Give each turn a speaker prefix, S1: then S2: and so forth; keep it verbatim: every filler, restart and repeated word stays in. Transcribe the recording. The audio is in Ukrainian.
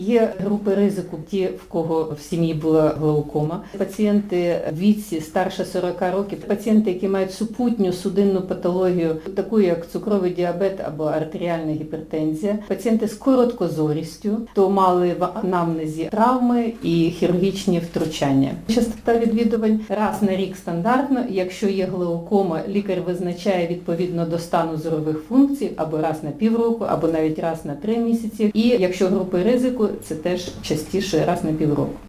S1: Є групи ризику, ті, в кого в сім'ї була глаукома, пацієнти в віці старше сорока років, пацієнти, які мають супутню судинну патологію, таку як цукровий діабет або артеріальна гіпертензія, пацієнти з короткозорістю, хто мали в анамнезі травми і хірургічні втручання. Частота відвідувань раз на рік стандартно, якщо є глаукома, лікар визначає відповідно до стану зорових функцій або раз на півроку, або навіть раз на три місяці. І якщо групи ризику, це теж частіше раз на півроку.